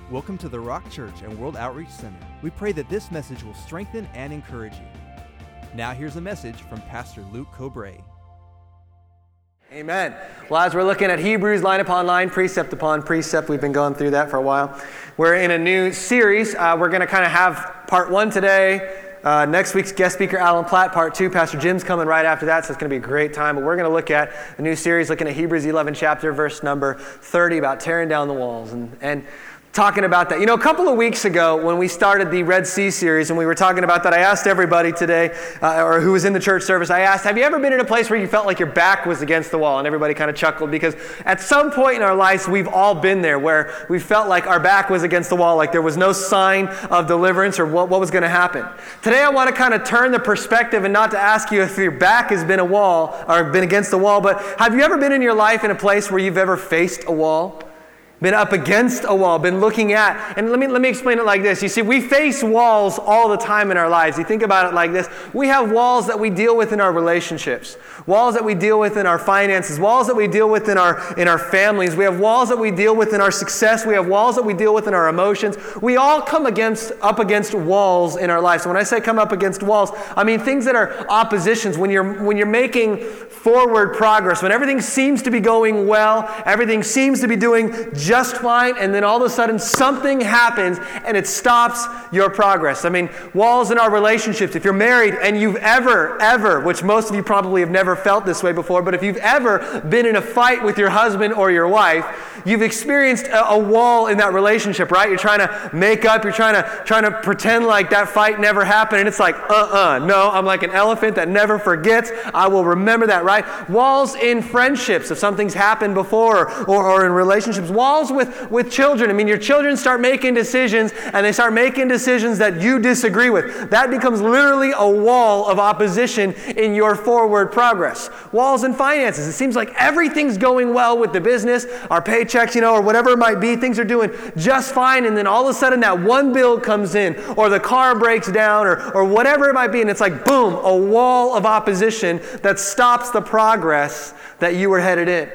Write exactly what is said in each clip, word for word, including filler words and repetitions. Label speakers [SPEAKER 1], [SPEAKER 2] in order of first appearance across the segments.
[SPEAKER 1] Welcome to the Rock Church and World Outreach Center. We pray that this message will strengthen and encourage you. Now here's a message from Pastor Luke Cobray.
[SPEAKER 2] Amen. Well, as we're looking at Hebrews line upon line, precept upon precept, we've been going through that for a while. We're in a new series. Uh, we're going to kind of have part one today. Uh, next week's guest speaker, Alan Platt, part two. Pastor Jim's coming right after that, so it's going to be a great time. But we're going to look at a new series, looking at Hebrews eleven chapter, verse number thirty, about tearing down the walls. And, and talking about that. You know, a couple of weeks ago when we started the Red Sea series and we were talking about that, I asked everybody today, uh, or who was in the church service, I asked, have you ever been in a place where you felt like your back was against the wall? And everybody kind of chuckled, because at some point in our lives, we've all been there where we felt like our back was against the wall, like there was no sign of deliverance or what, what was going to happen. Today I want to kind of turn the perspective and not to ask you if your back has been a wall or been against the wall, but have you ever been in your life in a place where you've ever faced a wall? Been up against a wall, been looking at, and let me let me explain it like this. You see, we face walls all the time in our lives. You think about it like this. We have walls that we deal with in our relationships, walls that we deal with in our finances, walls that we deal with in our in our families. We have walls that we deal with in our success. We have walls that we deal with in our emotions. We all come against up against walls in our lives. So when I say come up against walls, I mean things that are oppositions. When you're when you're making forward progress, when everything seems to be going well, everything seems to be doing just fine, and then all of a sudden something happens and it stops your progress. I mean, walls in our relationships. If you're married and you've ever, ever, which most of you probably have never felt this way before, but if you've ever been in a fight with your husband or your wife, you've experienced a, a wall in that relationship, right? You're trying to make up, you're trying to trying to pretend like that fight never happened, and it's like, uh-uh, no, I'm like an elephant that never forgets. I will remember that, right? Walls in friendships, if something's happened before, or, or in relationships. Walls with, with children. I mean, your children start making decisions, and they start making decisions that you disagree with. That becomes literally a wall of opposition in your forward progress. Walls in finances. It seems like everything's going well with the business, our paychecks, you know, or whatever it might be. Things are doing just fine, and then all of a sudden that one bill comes in, or the car breaks down, or, or whatever it might be, and it's like, boom, a wall of opposition that stops the progress that you were headed in.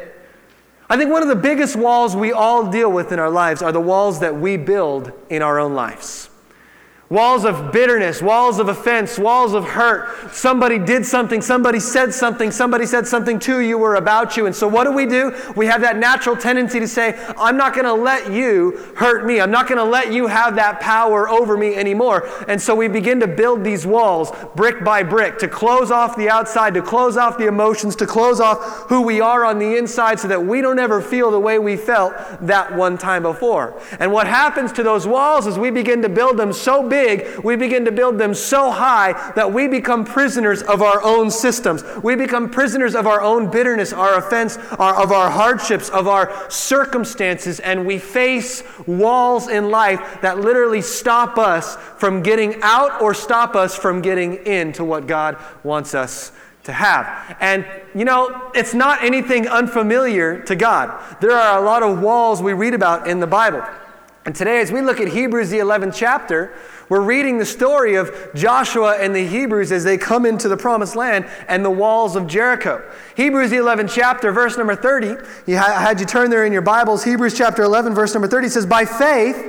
[SPEAKER 2] I think one of the biggest walls we all deal with in our lives are the walls that we build in our own lives. Walls of bitterness, walls of offense, walls of hurt. Somebody did something, somebody said something, somebody said something to you or about you. And so what do we do? We have that natural tendency to say, I'm not going to let you hurt me. I'm not going to let you have that power over me anymore. And so we begin to build these walls brick by brick to close off the outside, to close off the emotions, to close off who we are on the inside so that we don't ever feel the way we felt that one time before. And what happens to those walls is we begin to build them so big Big, we begin to build them so high that we become prisoners of our own systems. We become prisoners of our own bitterness, our offense, our, of our hardships, of our circumstances, and we face walls in life that literally stop us from getting out or stop us from getting into what God wants us to have. And, you know, it's not anything unfamiliar to God. There are a lot of walls we read about in the Bible. And today, as we look at Hebrews, the eleventh chapter, we're reading the story of Joshua and the Hebrews as they come into the promised land and the walls of Jericho. Hebrews, the eleventh chapter, verse number thirty. You ha- I had you turn there in your Bibles. Hebrews chapter eleven, verse number thirty says, By faith,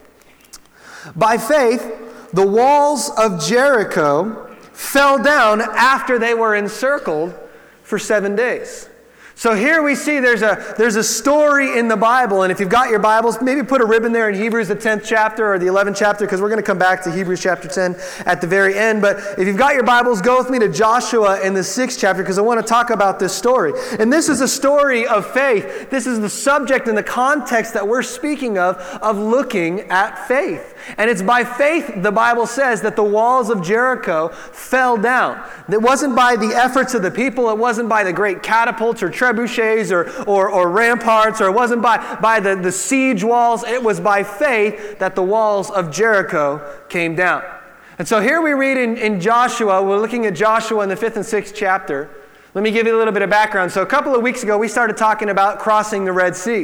[SPEAKER 2] by faith, the walls of Jericho fell down after they were encircled for seven days. So here we see there's a there's a story in the Bible, and if you've got your Bibles, maybe put a ribbon there in Hebrews, the tenth chapter or the eleventh chapter, because we're going to come back to Hebrews chapter ten at the very end. But if you've got your Bibles, go with me to Joshua in the sixth chapter, because I want to talk about this story. And this is a story of faith. This is the subject and the context that we're speaking of, of looking at faith. And it's by faith, the Bible says, that the walls of Jericho fell down. It wasn't by the efforts of the people. It wasn't by the great catapults or trebuchets or, or, or ramparts, or it wasn't by, by the, the siege walls. It was by faith that the walls of Jericho came down. And so here we read in, in Joshua, we're looking at Joshua in the fifth and sixth chapter. Let me give you a little bit of background. So a couple of weeks ago, we started talking about crossing the Red Sea.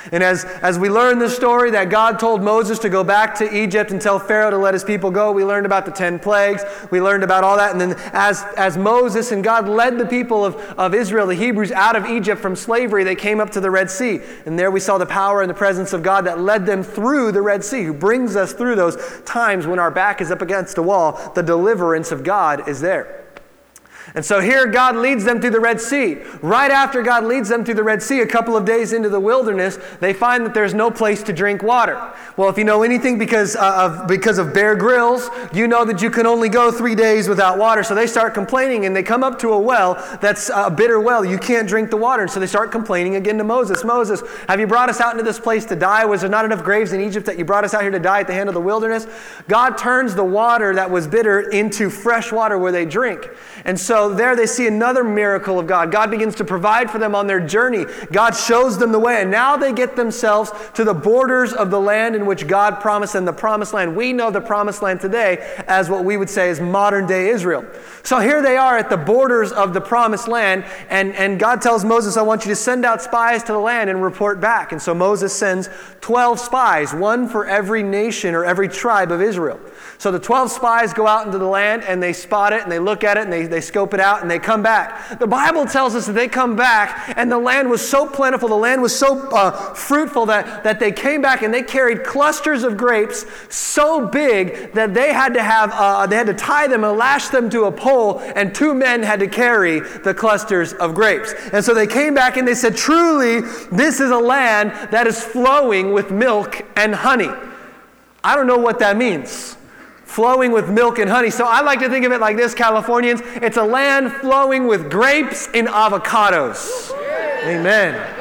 [SPEAKER 2] And as, as we learn the story that God told Moses to go back to Egypt and tell Pharaoh to let his people go, we learned about the ten plagues. We learned about all that. And then as, as Moses and God led the people of, of Israel, the Hebrews, out of Egypt from slavery, they came up to the Red Sea. And there we saw the power and the presence of God that led them through the Red Sea, who brings us through those times when our back is up against a wall. The deliverance of God is there. And so here God leads them through the Red Sea. Right after God leads them through the Red Sea, a couple of days into the wilderness, they find that there's no place to drink water. Well, if you know anything because uh, of because of Bear Grylls, you know that you can only go three days without water. So they start complaining, and they come up to a well that's a bitter well. You can't drink the water. And so they start complaining again to Moses. Moses, have you brought us out into this place to die? Was there not enough graves in Egypt that you brought us out here to die at the hand of the wilderness? God turns the water that was bitter into fresh water where they drink. And so there they see another miracle of God. God begins to provide for them on their journey. God shows them the way. And now they get themselves to the borders of the land in which God promised them, the promised land. We know the promised land today as what we would say is modern day Israel. So here they are at the borders of the promised land. And, and God tells Moses, I want you to send out spies to the land and report back. And so Moses sends twelve spies, one for every nation or every tribe of Israel. So the twelve spies go out into the land and they spot it and they look at it and they, they scope it out and they come back. The Bible tells us that they come back and the land was so plentiful, the land was so uh, fruitful that, that they came back and they carried clusters of grapes so big that they had to have, uh, they had to tie them and lash them to a pole, and two men had to carry the clusters of grapes. And so they came back and they said, truly, this is a land that is flowing with milk and honey. I don't know what that means. Flowing with milk and honey. So I like to think of it like this, Californians. It's a land flowing with grapes and avocados. Amen.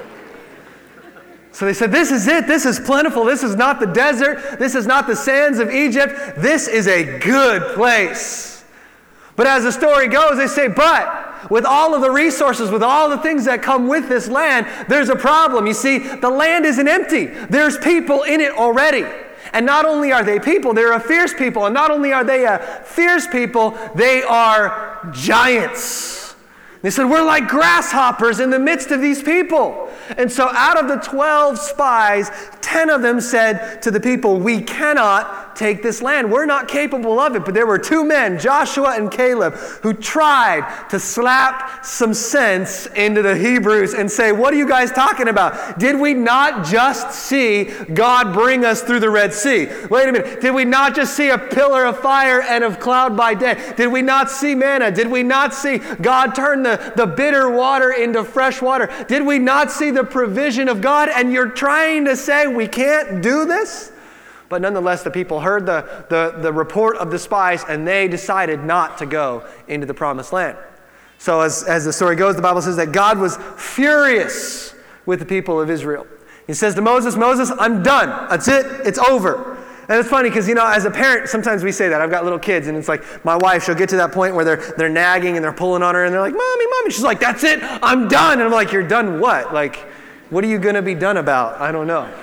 [SPEAKER 2] So they said, this is it. This is plentiful. This is not the desert. This is not the sands of Egypt. This is a good place. But as the story goes, they say, but with all of the resources, with all the things that come with this land, there's a problem. You see, the land isn't empty. There's people in it already. And not only are they people, they're a fierce people. And not only are they a fierce people, they are giants. They said, we're like grasshoppers in the midst of these people. And so out of the twelve spies, ten of them said to the people, we cannot take this land. We're not capable of it. But there were two men, Joshua and Caleb, who tried to slap some sense into the Hebrews and say, what are you guys talking about? Did we not just see God bring us through the Red Sea? Wait a minute. Did we not just see a pillar of fire and of cloud by day? Did we not see manna? Did we not see God turn the, the bitter water into fresh water? Did we not see the provision of God? And you're trying to say we can't do this? But nonetheless, the people heard the, the, the report of the spies, and they decided not to go into the promised land. So as, as the story goes, the Bible says that God was furious with the people of Israel. He says to Moses, Moses, I'm done. That's it. It's over. And it's funny because, you know, as a parent, sometimes we say that. I've got little kids, and it's like my wife, she'll get to that point where they're they're nagging and they're pulling on her, and they're like, Mommy, Mommy. She's like, that's it. I'm done. And I'm like, you're done what? Like, what are you going to be done about? I don't know.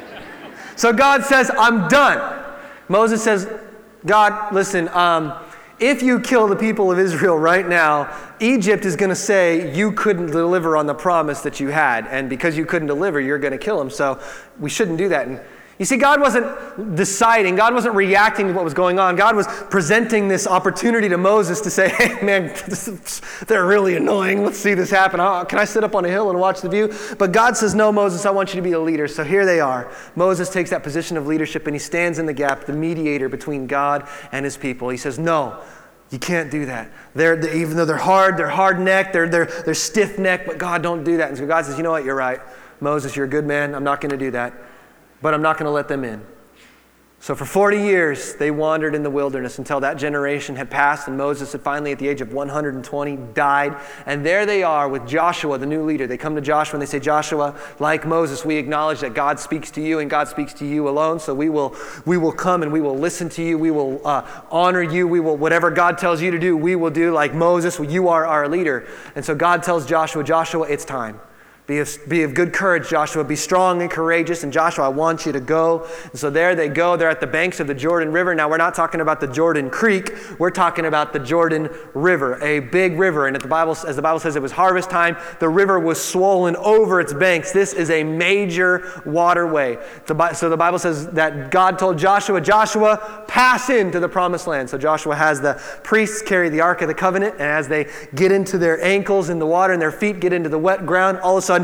[SPEAKER 2] So God says, I'm done. Moses says, God, listen, um, if you kill the people of Israel right now, Egypt is going to say you couldn't deliver on the promise that you had. And because you couldn't deliver, you're going to kill them. So we shouldn't do that. And you see, God wasn't deciding. God wasn't reacting to what was going on. God was presenting this opportunity to Moses to say, hey, man, they're really annoying. Let's see this happen. Oh, can I sit up on a hill and watch the view? But God says, no, Moses, I want you to be a leader. So here they are. Moses takes that position of leadership, and he stands in the gap, the mediator between God and his people. He says, no, you can't do that. They're, they, even though they're hard, they're hard-necked, they're, they're, they're stiff-necked, but God, don't do that. And so God says, you know what, you're right. Moses, you're a good man. I'm not going to do that. But I'm not going to let them in. So for forty years, they wandered in the wilderness until that generation had passed, and Moses had finally, at the age of one hundred twenty, died. And there they are with Joshua, the new leader. They come to Joshua and they say, Joshua, like Moses, we acknowledge that God speaks to you and God speaks to you alone. So we will we will come and we will listen to you. We will uh, honor you. We will, whatever God tells you to do, we will do. Like Moses, you are our leader. And so God tells Joshua, Joshua, it's time. Be of, be of good courage, Joshua. Be strong and courageous. And Joshua, I want you to go. And so there they go. They're at the banks of the Jordan River. Now, we're not talking about the Jordan Creek. We're talking about the Jordan River, a big river. And at the Bible, as the Bible says, it was harvest time. The river was swollen over its banks. This is a major waterway. The, so the Bible says that God told Joshua, Joshua, pass into the promised land. So Joshua has the priests carry the Ark of the Covenant. And as they get into their ankles in the water and their feet get into the wet ground, all of a sudden,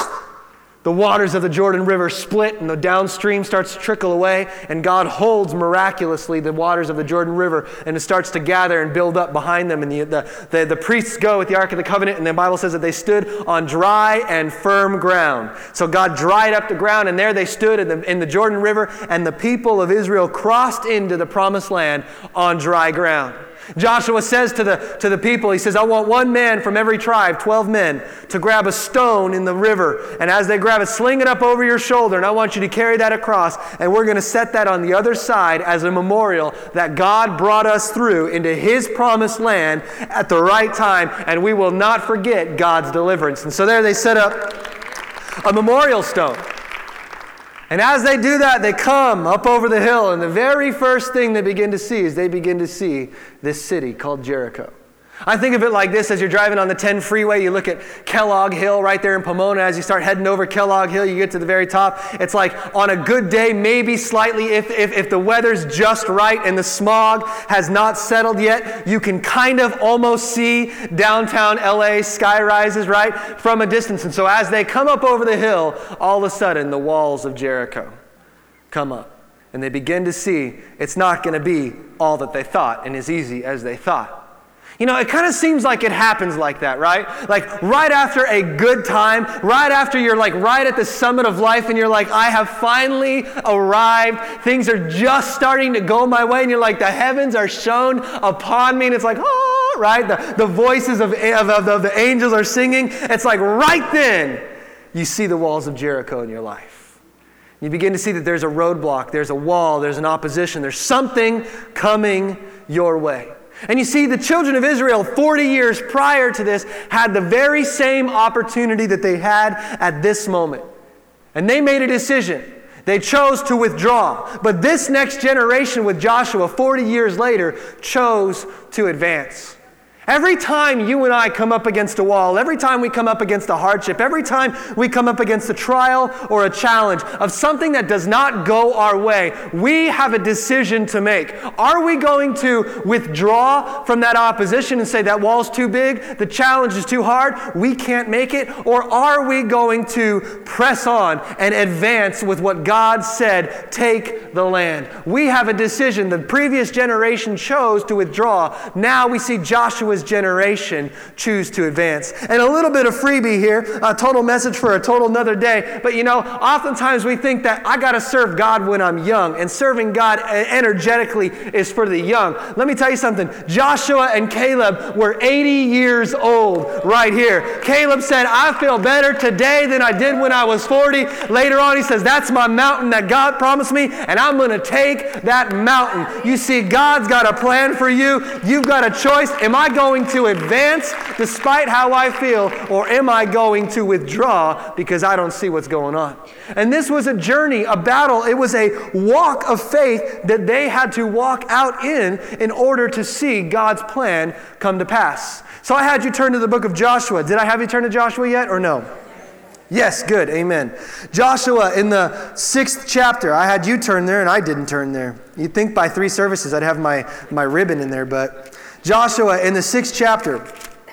[SPEAKER 2] the waters of the Jordan River split and the downstream starts to trickle away, and God holds miraculously the waters of the Jordan River, and it starts to gather and build up behind them. And the, the, the, the priests go with the Ark of the Covenant, and the Bible says that they stood on dry and firm ground. So God dried up the ground, and there they stood in the, in the Jordan River, and the people of Israel crossed into the promised land on dry ground. Joshua says to the, to the people, he says, I want one man from every tribe, twelve men, to grab a stone in the river. And as they grab it, sling it up over your shoulder. And I want you to carry that across. And we're going to set that on the other side as a memorial that God brought us through into his promised land at the right time. And we will not forget God's deliverance. And so there they set up a memorial stone. And as they do that, they come up over the hill, and the very first thing they begin to see is they begin to see this city called Jericho. I think of it like this: as you're driving on the ten freeway, you look at Kellogg Hill right there in Pomona. As you start heading over Kellogg Hill, you get to the very top. It's like on a good day, maybe slightly, if, if, if the weather's just right and the smog has not settled yet, you can kind of almost see downtown L A sky rises, right, from a distance. And so as they come up over the hill, all of a sudden the walls of Jericho come up. And they begin to see it's not going to be all that they thought and as easy as they thought. You know, it kind of seems like it happens like that, right? Like right after a good time, right after you're like right at the summit of life and you're like, I have finally arrived. Things are just starting to go my way. And you're like, the heavens are shone upon me. And it's like, oh, right? The, the voices of, of, of, of the angels are singing. It's like right then you see the walls of Jericho in your life. You begin to see that there's a roadblock, there's a wall, there's an opposition, there's something coming your way. And you see, the children of Israel forty years prior to this had the very same opportunity that they had at this moment. And they made a decision. They chose to withdraw. But this next generation with Joshua forty years later chose to advance. Every time you and I come up against a wall, every time we come up against a hardship, every time we come up against a trial or a challenge of something that does not go our way, we have a decision to make. Are we going to withdraw from that opposition and say that wall's too big, the challenge is too hard, we can't make it? Or are we going to press on and advance with what God said, take the land? We have a decision. The previous generation chose to withdraw. Now we see Joshua generation choose to advance. And a little bit of freebie here, a total message for a total another day. But you know, oftentimes we think that I got to serve God when I'm young, and serving God energetically is for the young. Let me tell you something. Joshua and Caleb were eighty years old right here. Caleb said, I feel better today than I did when I was forty. Later on, he says, that's my mountain that God promised me, and I'm going to take that mountain. You see, God's got a plan for you. You've got a choice. Am I going going to advance despite how I feel, or am I going to withdraw because I don't see what's going on? And this was a journey, a battle. It was a walk of faith that they had to walk out in in order to see God's plan come to pass. So I had you turn to the book of Joshua. Did I have you turn to Joshua yet or no? Yes, good, amen. Joshua in the sixth chapter. I had you turn there and I didn't turn there. You'd think by three services I'd have my, my ribbon in there, but Joshua in the sixth chapter.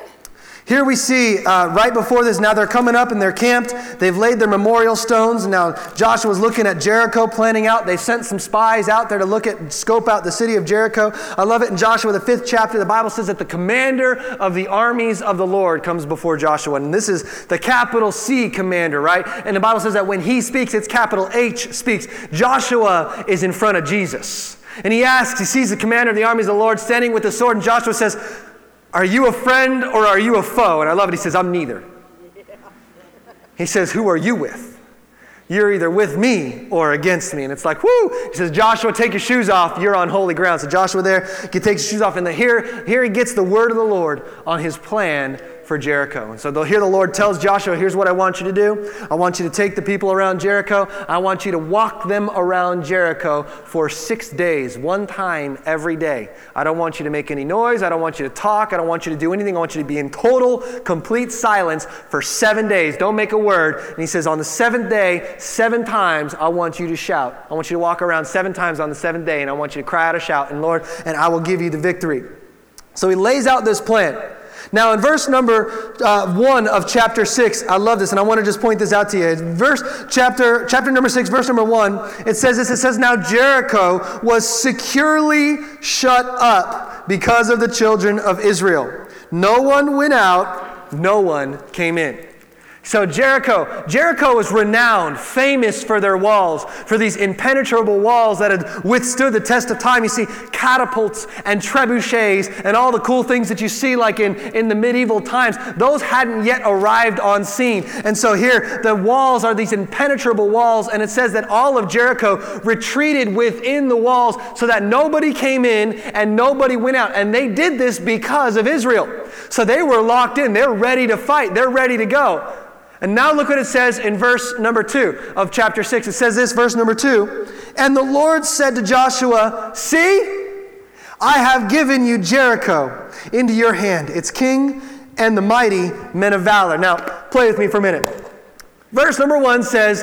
[SPEAKER 2] Here we see uh, right before this, now they're coming up and they're camped. They've laid their memorial stones. Now Joshua's looking at Jericho, planning out. They sent some spies out there to look at, scope out the city of Jericho. I love it in Joshua, the fifth chapter. The Bible says that the commander of the armies of the Lord comes before Joshua. And this is the capital C commander, right? And the Bible says that when he speaks, it's capital H speaks. Joshua is in front of Jesus. And he asks, he sees the commander of the armies of the Lord standing with the sword, and Joshua says, are you a friend or are you a foe? And I love it. He says, I'm neither. He says, who are you with? You're either with me or against me. And it's like, whoo! He says, Joshua, take your shoes off. You're on holy ground. So Joshua there, he takes his shoes off. And the, here, here he gets the word of the Lord on his plan for Jericho. And so they'll hear the Lord tells Joshua, here's what I want you to do. I want you to take the people around Jericho. I want you to walk them around Jericho for six days, one time every day. I don't want you to make any noise. I don't want you to talk. I don't want you to do anything. I want you to be in total, complete silence for seven days. Don't make a word. And he says, on the seventh day, seven times, I want you to shout. I want you to walk around seven times on the seventh day, and I want you to cry out a shout, and Lord, and I will give you the victory. So he lays out this plan. Now in verse number uh, one of chapter six, I love this, and I want to just point this out to you. Verse chapter chapter number six, verse number one, it says this. It says, now Jericho was securely shut up because of the children of Israel. No one went out, no one came in. So Jericho, Jericho was renowned, famous for their walls, for these impenetrable walls that had withstood the test of time. You see catapults and trebuchets and all the cool things that you see like in, in the medieval times. Those hadn't yet arrived on scene. And so here the walls are these impenetrable walls, and it says that all of Jericho retreated within the walls so that nobody came in and nobody went out. And they did this because of Israel. So they were locked in. They're ready to fight. They're ready to go. And now look what it says in verse number two of chapter six. It says this, verse number two. And the Lord said to Joshua, see, I have given you Jericho into your hand, its king and the mighty men of valor. Now, play with me for a minute. Verse number one says,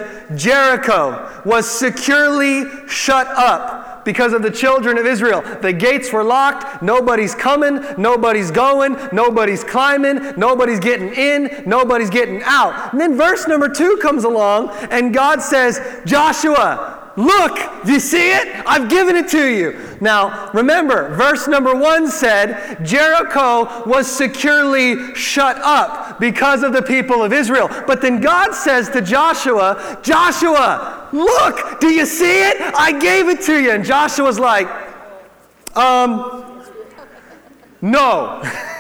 [SPEAKER 2] Jericho was securely shut up because of the children of Israel. The gates were locked. Nobody's coming. Nobody's going. Nobody's climbing. Nobody's getting in. Nobody's getting out. And then verse number two comes along, and God says, Joshua, look, do you see it? I've given it to you. Now, remember, verse number one said, Jericho was securely shut up because of the people of Israel. But then God says to Joshua, Joshua, look, do you see it? I gave it to you. And Joshua's like, um, no.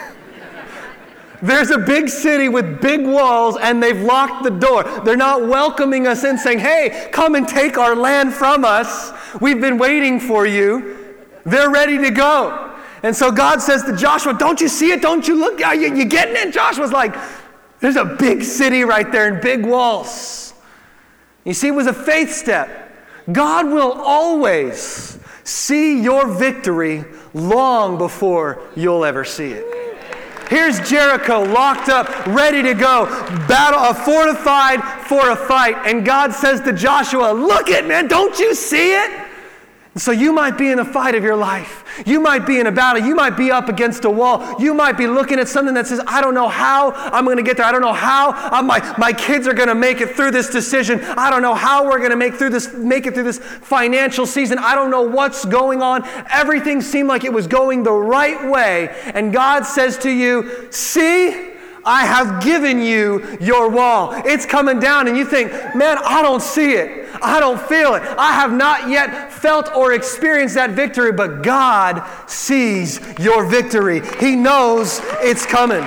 [SPEAKER 2] There's a big city with big walls, and they've locked the door. They're not welcoming us in, saying, hey, come and take our land from us. We've been waiting for you. They're ready to go. And so God says to Joshua, don't you see it? Don't you look? Are you, you getting it? Joshua's like, there's a big city right there and big walls. You see, it was a faith step. God will always see your victory long before you'll ever see it. Here's Jericho locked up, ready to go, battle, uh, fortified for a fight. And God says to Joshua, look it, man, don't you see it? And so you might be in a fight of your life. You might be in a battle. You might be up against a wall. You might be looking at something that says, I don't know how I'm going to get there. I don't know how uh, my, my kids are going to make it through this decision. I don't know how we're going to make through this, make it through this financial season. I don't know what's going on. Everything seemed like it was going the right way. And God says to you, see, I have given you your wall. It's coming down, and you think, man, I don't see it. I don't feel it. I have not yet felt or experienced that victory, but God sees your victory. He knows it's coming.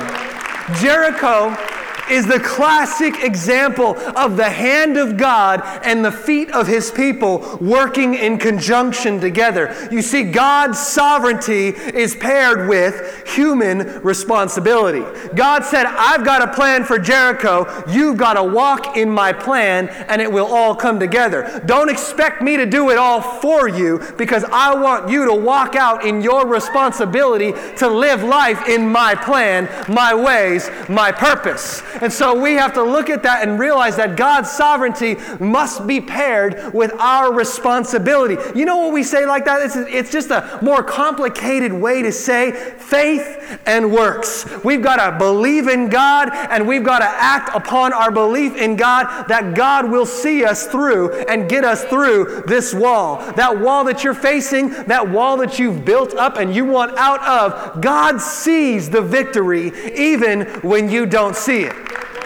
[SPEAKER 2] Jericho is the classic example of the hand of God and the feet of His people working in conjunction together. You see, God's sovereignty is paired with human responsibility. God said, I've got a plan for Jericho. You've got to walk in my plan, and it will all come together. Don't expect me to do it all for you, because I want you to walk out in your responsibility to live life in my plan, my ways, my purpose. And so we have to look at that and realize that God's sovereignty must be paired with our responsibility. You know what we say like that? It's, it's just a more complicated way to say faith and works. We've got to believe in God, and we've got to act upon our belief in God that God will see us through and get us through this wall. That wall that you're facing, that wall that you've built up and you want out of, God sees the victory even when you don't see it.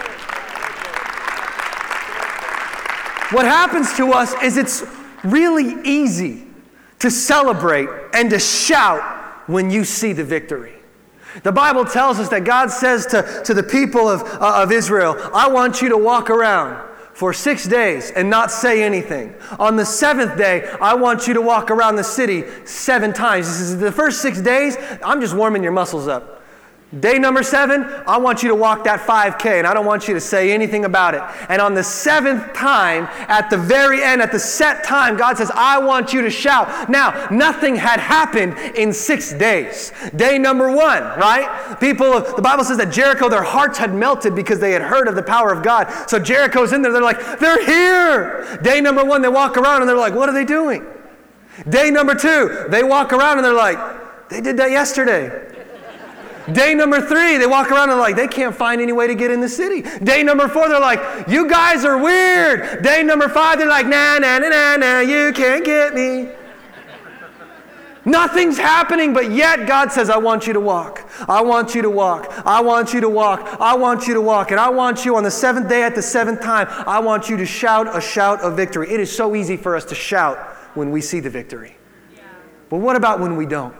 [SPEAKER 2] What happens to us is it's really easy to celebrate and to shout when you see the victory. The Bible tells us that God says to, to the people of, uh, of Israel, I want you to walk around for six days and not say anything. On the seventh day, I want you to walk around the city seven times. This is the first six days, I'm just warming your muscles up. Day number seven, I want you to walk that five K, and I don't want you to say anything about it. And on the seventh time, at the very end, at the set time, God says, I want you to shout. Now, nothing had happened in six days. Day number one, right? People, the Bible says that Jericho, their hearts had melted because they had heard of the power of God. So Jericho's in there, they're like, they're here. Day number one, they walk around and they're like, what are they doing? Day number two, they walk around and they're like, they did that yesterday. Day number three, they walk around and they're like, they can't find any way to get in the city. Day number four, they're like, you guys are weird. Day number five, they're like, nah, nah, nah, nah, nah, you can't get me. Nothing's happening, but yet God says, I want you to walk. I want you to walk. I want you to walk. I want you to walk. And I want you on the seventh day at the seventh time, I want you to shout a shout of victory. It is so easy for us to shout when we see the victory. But what about when we don't?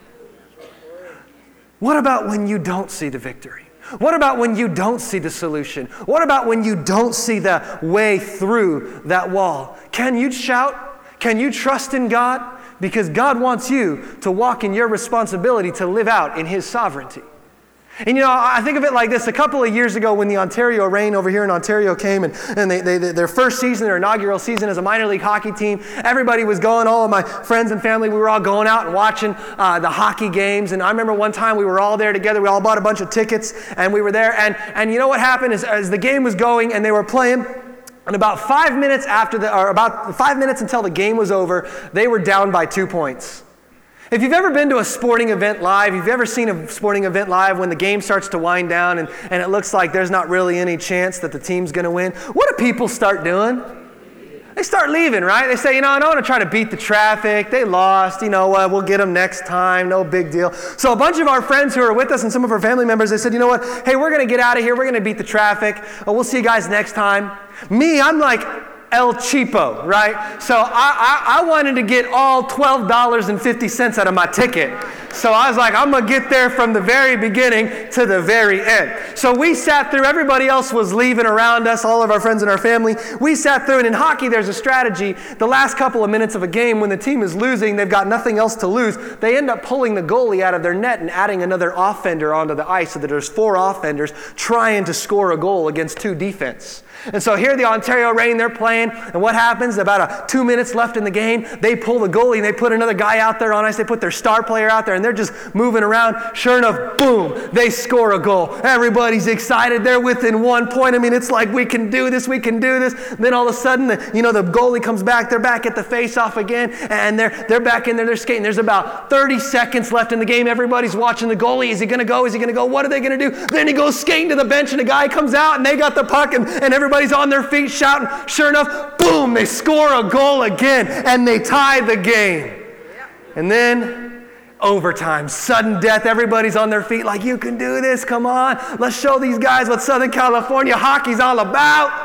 [SPEAKER 2] What about when you don't see the victory? What about when you don't see the solution? What about when you don't see the way through that wall? Can you shout? Can you trust in God? Because God wants you to walk in your responsibility to live out in His sovereignty. And you know, I think of it like this. A couple of years ago when the Ontario Reign over here in Ontario came and, and they, they, their first season, their inaugural season as a minor league hockey team, everybody was going, all of my friends and family, we were all going out and watching uh, the hockey games. And I remember one time we were all there together. We all bought a bunch of tickets and we were there. And, and you know what happened is as the game was going and they were playing, and about five minutes after the, or about five minutes until the game was over, they were down by two points. If you've ever been to a sporting event live, if you've ever seen a sporting event live when the game starts to wind down and, and it looks like there's not really any chance that the team's going to win, what do people start doing? They start leaving, right? They say, you know, I don't want to try to beat the traffic. They lost. You know what? We'll get them next time. No big deal. So a bunch of our friends who are with us and some of our family members, they said, you know what? Hey, we're going to get out of here. We're going to beat the traffic. Oh, we'll see you guys next time. Me, I'm like El Cheapo, right? So I, I, I wanted to get all twelve dollars and fifty cents out of my ticket. So I was like, I'm going to get there from the very beginning to the very end. So we sat through, everybody else was leaving around us, all of our friends and our family. We sat through, and in hockey there's a strategy. The last couple of minutes of a game, when the team is losing, they've got nothing else to lose, they end up pulling the goalie out of their net and adding another offender onto the ice so that there's four offenders trying to score a goal against two defense. And so here the Ontario Reign, they're playing, and what happens? About a two minutes left in the game, they pull the goalie and they put another guy out there on ice. They put their star player out there and they're just moving around. Sure enough, boom, they score a goal. Everybody's excited. They're within one point. I mean, it's like, we can do this, we can do this. And then all of a sudden, the, you know, the goalie comes back. They're back at the face-off again, and they're they're back in there. They're skating. There's about thirty seconds left in the game. Everybody's watching the goalie. Is he going to go? Is he going to go? What are they going to do? Then he goes skating to the bench, and a guy comes out, and they got the puck, and, and everybody's on their feet shouting. Sure enough, boom, they score a goal again, and they tie the game. And then overtime, sudden death. Everybody's on their feet like, you can do this, come on. Let's show these guys what Southern California hockey's all about.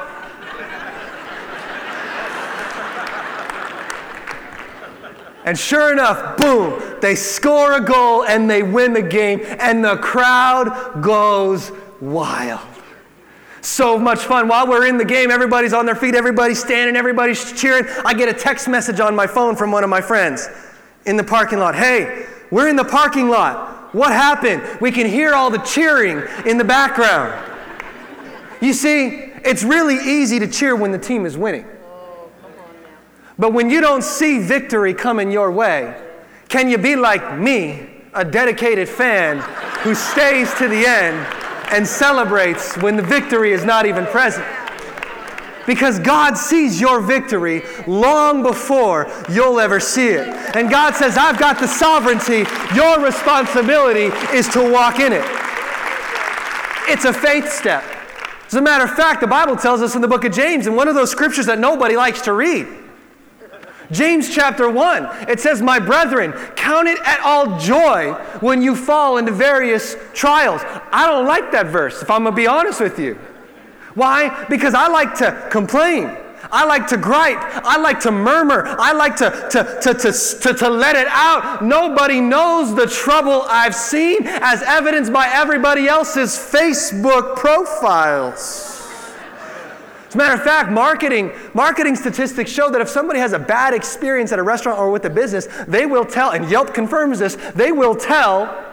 [SPEAKER 2] And sure enough, boom, they score a goal and they win the game, and the crowd goes wild. So much fun. While we're in the game, everybody's on their feet, everybody's standing, everybody's cheering. I get a text message on my phone from one of my friends in the parking lot. Hey, we're in the parking lot. What happened? We can hear all the cheering in the background. You see, it's really easy to cheer when the team is winning. But when you don't see victory coming your way, can you be like me, a dedicated fan who stays to the end and celebrates when the victory is not even present? Because God sees your victory long before you'll ever see it. And God says, I've got the sovereignty. Your responsibility is to walk in it. It's a faith step. As a matter of fact, the Bible tells us in the book of James, in one of those scriptures that nobody likes to read, James chapter one, it says, my brethren, count it at all joy when you fall into various trials. I don't like that verse, if I'm going to be honest with you. Why? Because I like to complain. I like to gripe. I like to murmur. I like to, to, to, to, to, to let it out. Nobody knows the trouble I've seen, as evidenced by everybody else's Facebook profiles. As a matter of fact, marketing, marketing statistics show that if somebody has a bad experience at a restaurant or with a business, they will tell, and Yelp confirms this, they will tell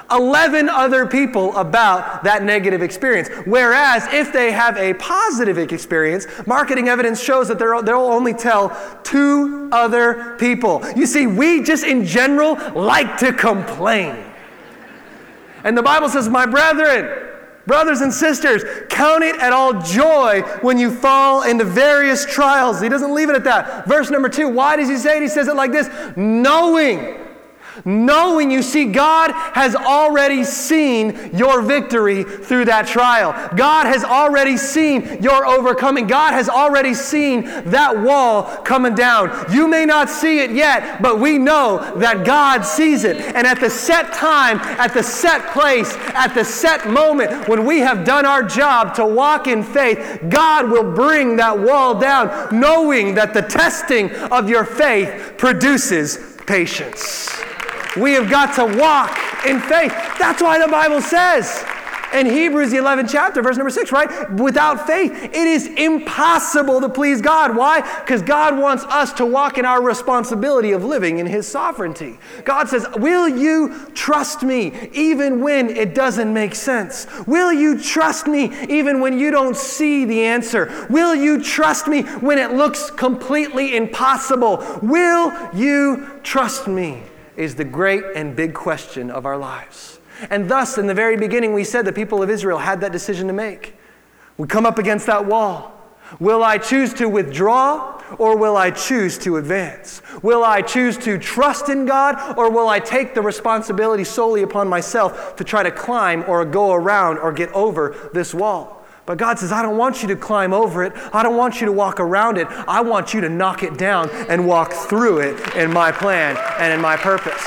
[SPEAKER 2] eleven other people about that negative experience. Whereas if they have a positive experience, marketing evidence shows that they'll only tell two other people. You see, we just in general like to complain. And the Bible says, my brethren, brothers and sisters, count it at all joy when you fall into various trials. He doesn't leave it at that. Verse number two, why does he say it? He says it like this, knowing. Knowing, you see, God has already seen your victory through that trial. God has already seen your overcoming. God has already seen that wall coming down. You may not see it yet, but we know that God sees it. And at the set time, at the set place, at the set moment, when we have done our job to walk in faith, God will bring that wall down, knowing that the testing of your faith produces patience. We have got to walk in faith. That's why the Bible says in Hebrews, the eleventh chapter, verse number six, right? Without faith, it is impossible to please God. Why? Because God wants us to walk in our responsibility of living in His sovereignty. God says, will you trust me even when it doesn't make sense? Will you trust me even when you don't see the answer? Will you trust me when it looks completely impossible? Will you trust me? Is the great and big question of our lives. And thus, in the very beginning, we said the people of Israel had that decision to make. We come up against that wall. Will I choose to withdraw, or will I choose to advance? Will I choose to trust in God, or will I take the responsibility solely upon myself to try to climb or go around or get over this wall? But God says, I don't want you to climb over it. I don't want you to walk around it. I want you to knock it down and walk through it in my plan and in my purpose.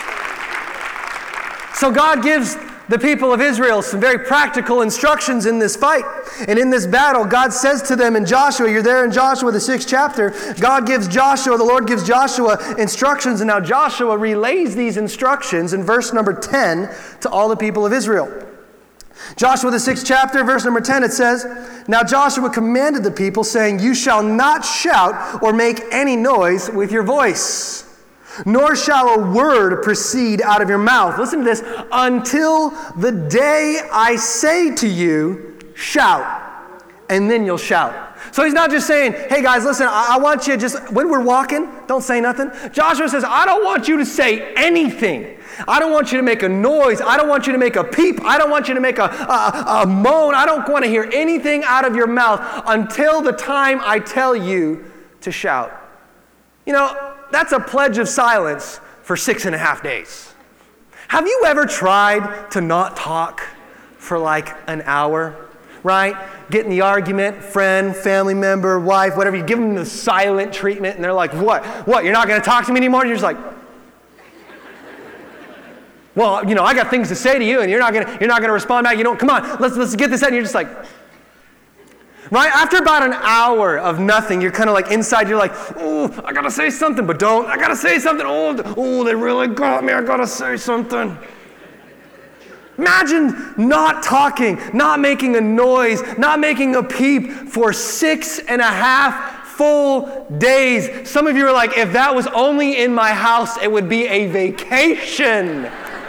[SPEAKER 2] So God gives the people of Israel some very practical instructions in this fight. And in this battle, God says to them in Joshua, you're there in Joshua, the sixth chapter, God gives Joshua, the Lord gives Joshua instructions, and now Joshua relays these instructions in verse number ten to all the people of Israel. Joshua, the sixth chapter, verse number ten, it says, now Joshua commanded the people, saying, you shall not shout or make any noise with your voice, nor shall a word proceed out of your mouth. Listen to this. Until the day I say to you, shout, and then you'll shout. So he's not just saying, hey guys, listen, I, I want you just, when we're walking, don't say nothing. Joshua says, I don't want you to say anything. I don't want you to make a noise. I don't want you to make a peep. I don't want you to make a, a, a moan. I don't want to hear anything out of your mouth until the time I tell you to shout. You know, that's a pledge of silence for six and a half days. Have you ever tried to not talk for like an hour? Right? Get in the argument, friend, family member, wife, whatever. You give them the silent treatment and they're like, what? What? You're not going to talk to me anymore? And you're just like, well, you know, I got things to say to you, and you're not gonna you're not gonna respond back. You don't. Come on, let's let's get this out. And you're just like, right? After about an hour of nothing, you're kind of like inside. You're like, oh, I gotta say something, but don't. I gotta say something. Oh, oh, they really got me. I gotta say something. Imagine not talking, not making a noise, not making a peep for six and a half full days. Some of you are like, if that was only in my house, it would be a vacation.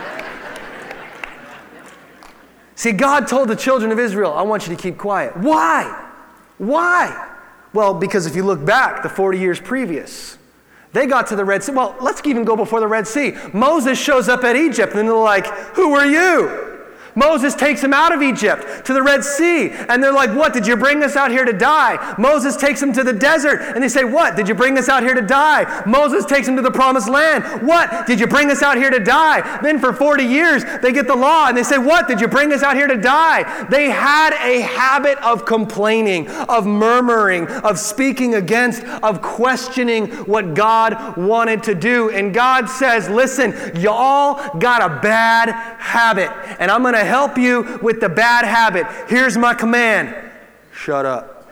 [SPEAKER 2] See, God told the children of Israel, I want you to keep quiet. Why? Why? Well, because if you look back the forty years previous, they got to the Red Sea. Well, let's even go before the Red Sea. Moses shows up at Egypt, and they're like, who are you? Moses takes them out of Egypt to the Red Sea, and they're like, what, did you bring us out here to die? Moses takes them to the desert, and they say, what, did you bring us out here to die? Moses takes them to the Promised Land. What, did you bring us out here to die? Then for forty years, they get the law, and they say, what, did you bring us out here to die? They had a habit of complaining, of murmuring, of speaking against, of questioning what God wanted to do. And God says, listen, y'all got a bad habit, and I'm going to help you with the bad habit. Here's my command. Shut up.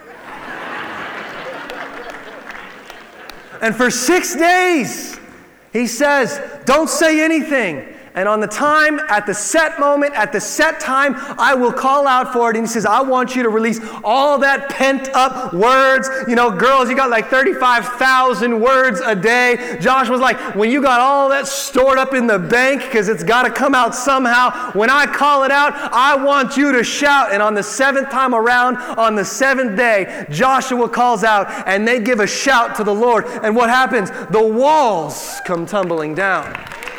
[SPEAKER 2] And for six days, he says, don't say anything. And on the time, at the set moment, at the set time, I will call out for it. And he says, I want you to release all that pent up words. You know, girls, you got like thirty-five thousand words a day. Josh was like, when you got all that stored up in the bank, because it's got to come out somehow, when I call it out, I want you to shout. And on the seventh time around, on the seventh day, Joshua calls out and they give a shout to the Lord. And what happens? The walls come tumbling down.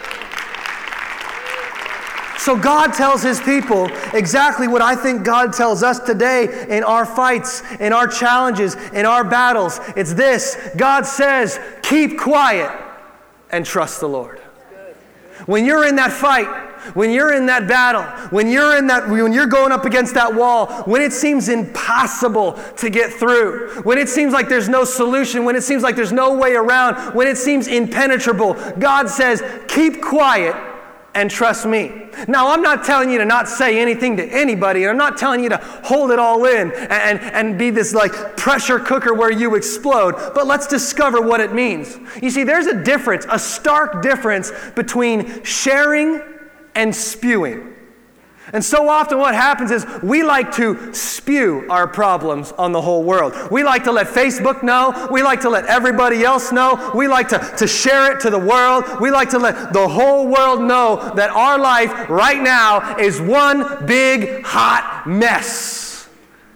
[SPEAKER 2] So God tells his people exactly what I think God tells us today in our fights, in our challenges, in our battles. It's this. God says, keep quiet and trust the Lord. When you're in that fight, when you're in that battle, when you're in that, when you're going up against that wall, when it seems impossible to get through, when it seems like there's no solution, when it seems like there's no way around, when it seems impenetrable, God says, keep quiet and trust me. Now, I'm not telling you to not say anything to anybody, and I'm not telling you to hold it all in and, and, and be this like pressure cooker where you explode, but let's discover what it means. You see, there's a difference, a stark difference between sharing and spewing. And so often what happens is we like to spew our problems on the whole world. We like to let Facebook know. We like to let everybody else know. We like to, to share it to the world. We like to let the whole world know that our life right now is one big hot mess.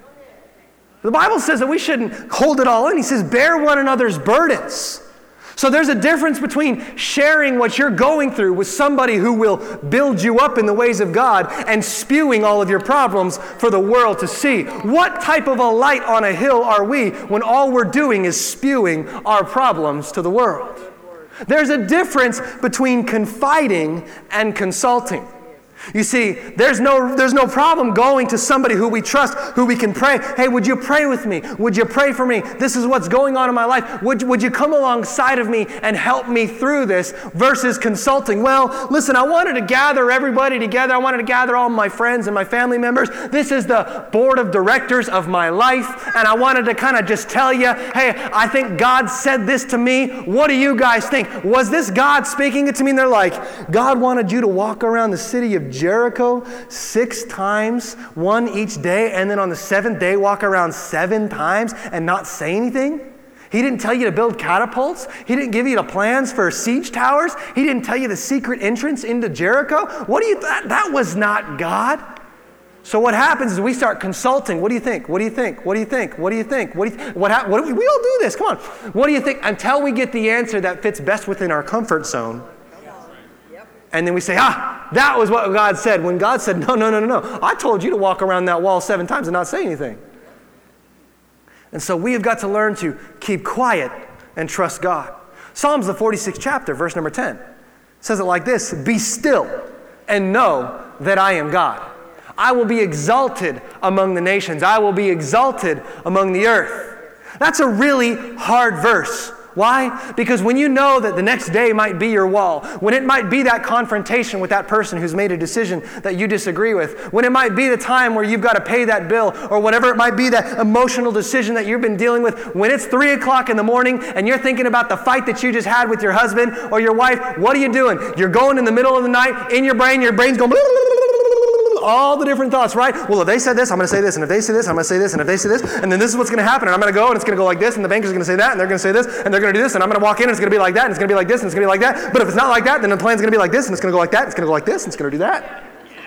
[SPEAKER 2] The Bible says that we shouldn't hold it all in. He says, bear one another's burdens. So there's a difference between sharing what you're going through with somebody who will build you up in the ways of God and spewing all of your problems for the world to see. What type of a light on a hill are we when all we're doing is spewing our problems to the world? There's a difference between confiding and consulting. You see, there's no, there's no problem going to somebody who we trust, who we can pray. Hey, would you pray with me? Would you pray for me? This is what's going on in my life. Would, would you come alongside of me and help me through this versus consulting? Well, listen, I wanted to gather everybody together. I wanted to gather all my friends and my family members. This is the board of directors of my life, and I wanted to kind of just tell you, hey, I think God said this to me. What do you guys think? Was this God speaking it to me? And they're like, God wanted you to walk around the city of Jericho six times, one each day, and then on the seventh day walk around seven times and not say anything? He didn't tell you to build catapults. He didn't give you the plans for siege towers. He didn't tell you the secret entrance into Jericho. What do you, that, that was not God. So what happens is we start consulting. What do you think? What do you think? What do you think? What do you think? What do you th- what, ha- what do we, we all do this. Come on. What do you think? Until we get the answer that fits best within our comfort zone. And then we say, ah, that was what God said. When God said, no, no, no, no, no. I told you to walk around that wall seven times and not say anything. And so we have got to learn to keep quiet and trust God. Psalms, the forty-sixth chapter, verse number ten, says it like this: be still and know that I am God. I will be exalted among the nations. I will be exalted among the earth. That's a really hard verse. Why? Because when you know that the next day might be your wall, when it might be that confrontation with that person who's made a decision that you disagree with, when it might be the time where you've got to pay that bill, or whatever it might be, that emotional decision that you've been dealing with, when it's three o'clock in the morning and you're thinking about the fight that you just had with your husband or your wife, what are you doing? You're going in the middle of the night, in your brain, your brain's going all the different thoughts, right? Well, if they said this, I'm going to say this, and if they say this, I'm going to say this, and if they say this, and then this is what's going to happen, and I'm going to go, and it's going to go like this, and the banker's going to say that, and they're going to say this, and they're going to do this, and I'm going to walk in, and it's going to be like that, and it's going to be like this, and it's going to be like that. But if it's not like that, then the plan's going to be like this, and it's going to go like that, and it's going to go like this, and it's going to do that.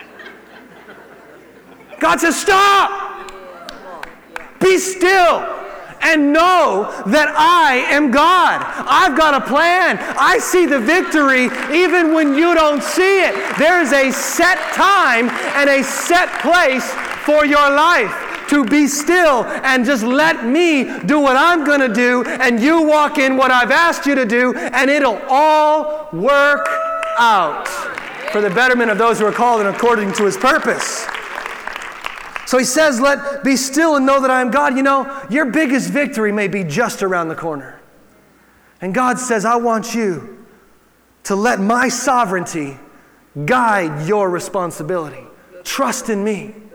[SPEAKER 2] God says, stop! Be still and know that I am God. I've got a plan. I see the victory even when you don't see it. There is a set time and a set place for your life to be still and just let me do what I'm going to do, and you walk in what I've asked you to do, and it'll all work out for the betterment of those who are called and according to His purpose. So He says, let be still and know that I am God. You know, your biggest victory may be just around the corner. And God says, I want you to let my sovereignty guide your responsibility. Trust in me.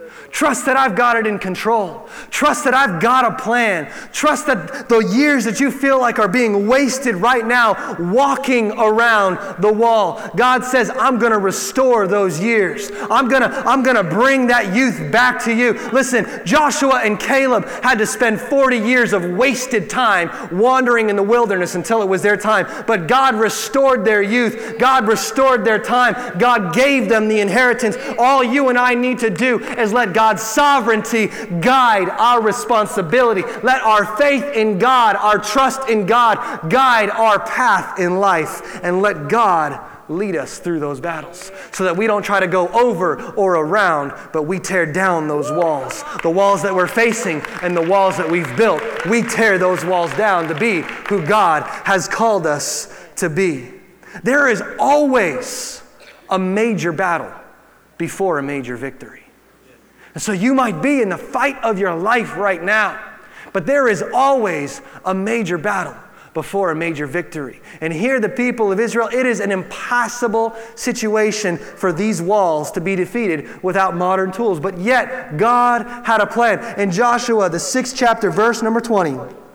[SPEAKER 2] Trust that I've got it in control. Trust that I've got a plan. Trust that the years that you feel like are being wasted right now walking around the wall, God says, I'm going to restore those years. I'm going to I'm going to bring that youth back to you. Listen, Joshua and Caleb had to spend forty years of wasted time wandering in the wilderness until it was their time. But God restored their youth. God restored their time. God gave them the inheritance. All you and I need to do is let God God's sovereignty guide our responsibility. Let our faith in God, our trust in God, guide our path in life. And let God lead us through those battles so that we don't try to go over or around, but we tear down those walls. The walls that we're facing and the walls that we've built, we tear those walls down to be who God has called us to be. There is always a major battle before a major victory. And so you might be in the fight of your life right now, but there is always a major battle before a major victory. And here the people of Israel, it is an impossible situation for these walls to be defeated without modern tools. But yet God had a plan. In Joshua, the sixth chapter, verse number twenty,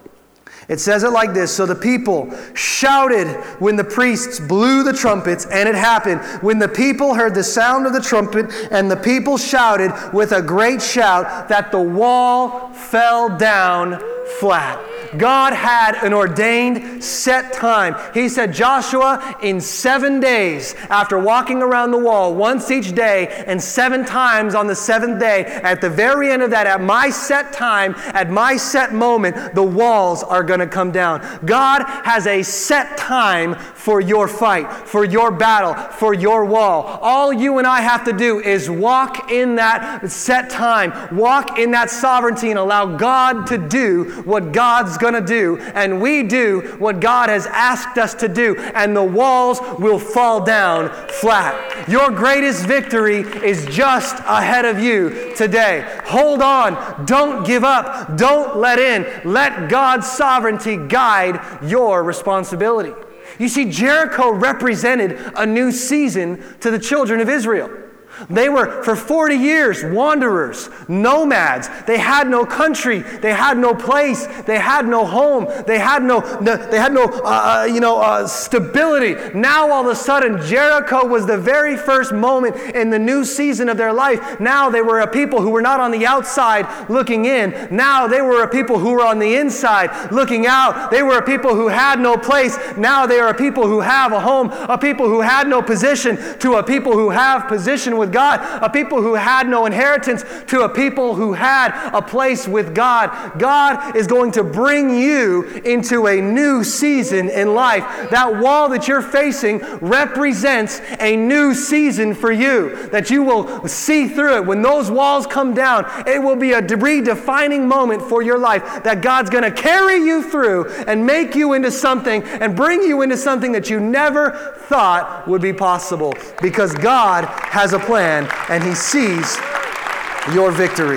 [SPEAKER 2] it says it like this: so the people shouted when the priests blew the trumpets, and it happened when the people heard the sound of the trumpet, and the people shouted with a great shout, that the wall fell down flat. God had an ordained set time. He said, Joshua, in seven days, after walking around the wall once each day and seven times on the seventh day, at the very end of that, at my set time, at my set moment, the walls are going to come down. God has a set time for your fight, for your battle, for your wall. All you and I have to do is walk in that set time, walk in that sovereignty, and allow God to do what God's going to do, and we do what God has asked us to do, and the walls will fall down flat. Your greatest victory is just ahead of you today. Hold on. Don't give up. Don't let in. Let God's sovereignty guide your responsibility. You see, Jericho represented a new season to the children of Israel. They were, for forty years, wanderers, nomads. They had no country. They had no place. They had no home. They had no, they had no, uh, you know, uh, stability. Now, all of a sudden, Jericho was the very first moment in the new season of their life. Now, they were a people who were not on the outside looking in. Now, they were a people who were on the inside looking out. They were a people who had no place. Now, they are a people who have a home. A people who had no position to a people who have position with God, a people who had no inheritance to a people who had a place with God. God is going to bring you into a new season in life. That wall that you're facing represents a new season for you, that you will see through it. When those walls come down, it will be a redefining moment for your life, that God's going to carry you through and make you into something and bring you into something that you never thought would be possible, because God has a plan and He sees your victory.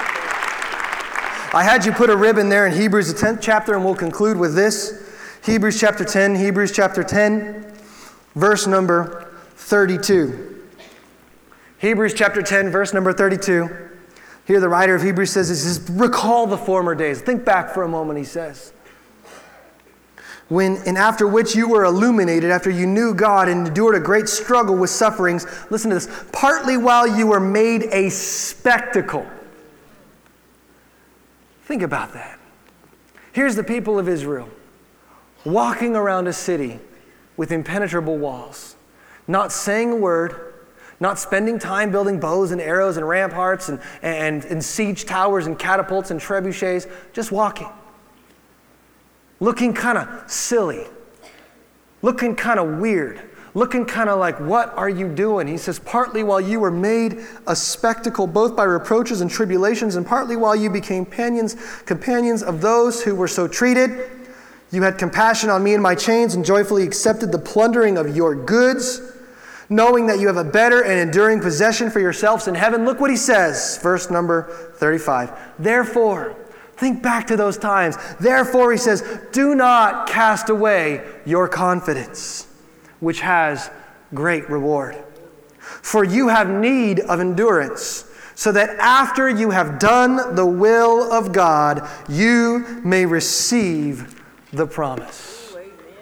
[SPEAKER 2] I had you put a ribbon there in Hebrews, the tenth chapter, and we'll conclude with this. Hebrews chapter ten, Hebrews chapter ten, verse number thirty-two. Hebrews chapter ten, verse number thirty-two. Here the writer of Hebrews says, he says, recall the former days. Think back for a moment, he says. When and after which you were illuminated, after you knew God and endured a great struggle with sufferings, listen to this, partly while you were made a spectacle. Think about that. Here's the people of Israel walking around a city with impenetrable walls, not saying a word, not spending time building bows and arrows and ramparts and, and, and siege towers and catapults and trebuchets, just walking. Looking kind of silly, looking kind of weird, looking kind of like, what are you doing? He says, partly while you were made a spectacle, both by reproaches and tribulations, and partly while you became companions, companions of those who were so treated. You had compassion on me and my chains, and joyfully accepted the plundering of your goods, knowing that you have a better and enduring possession for yourselves in heaven. Look what he says, verse number thirty-five. Therefore, think back to those times. Therefore, he says, do not cast away your confidence, which has great reward. For you have need of endurance, so that after you have done the will of God, you may receive the promise.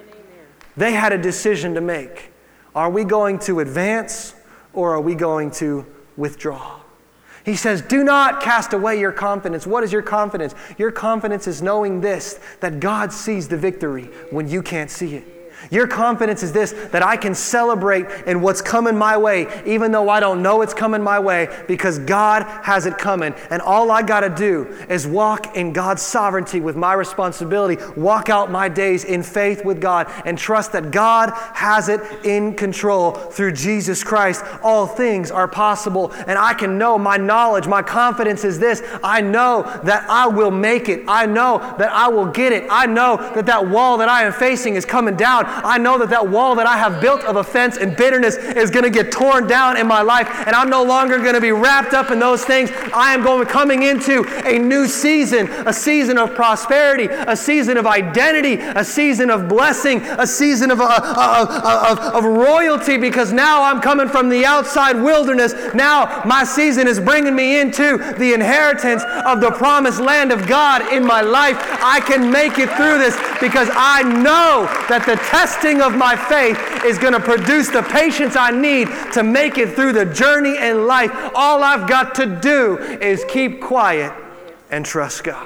[SPEAKER 2] They had a decision to make. Are we going to advance or are we going to withdraw? He says, do not cast away your confidence. What is your confidence? Your confidence is knowing this, that God sees the victory when you can't see it. Your confidence is this, that I can celebrate in what's coming my way, even though I don't know it's coming my way, because God has it coming. And all I got to do is walk in God's sovereignty with my responsibility, walk out my days in faith with God, and trust that God has it in control through Jesus Christ. All things are possible, and I can know my knowledge, my confidence is this. I know that I will make it. I know that I will get it. I know that that wall that I am facing is coming down. I know that that wall that I have built of offense and bitterness is going to get torn down in my life, and I'm no longer going to be wrapped up in those things. I am going coming into a new season, a season of prosperity, a season of identity, a season of blessing, a season of, uh, of, of, of royalty, because now I'm coming from the outside wilderness. Now my season is bringing me into the inheritance of the promised land of God in my life. I can make it through this because I know that the testing of my faith is going to produce the patience I need to make it through the journey in life. All I've got to do is keep quiet and trust God.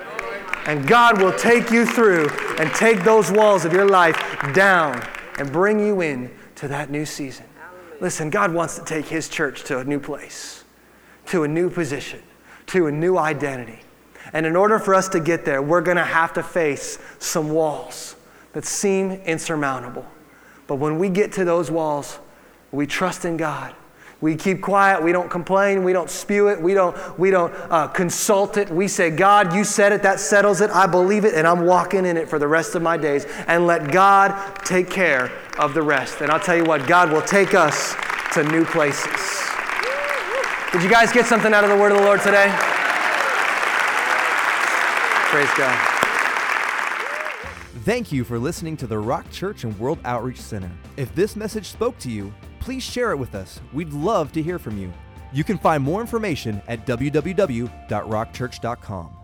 [SPEAKER 2] And God will take you through and take those walls of your life down and bring you in to that new season. Listen, God wants to take His church to a new place, to a new position, to a new identity. And in order for us to get there, we're going to have to face some walls that seem insurmountable. But when we get to those walls, we trust in God. We keep quiet. We don't complain. We don't spew it. We don't, we don't uh, consult it. We say, God, you said it. That settles it. I believe it, and I'm walking in it for the rest of my days. And let God take care of the rest. And I'll tell you what, God will take us to new places. Did you guys get something out of the word of the Lord today? Praise God.
[SPEAKER 1] Thank you for listening to the Rock Church and World Outreach Center. If this message spoke to you, please share it with us. We'd love to hear from you. You can find more information at w w w dot rock church dot com.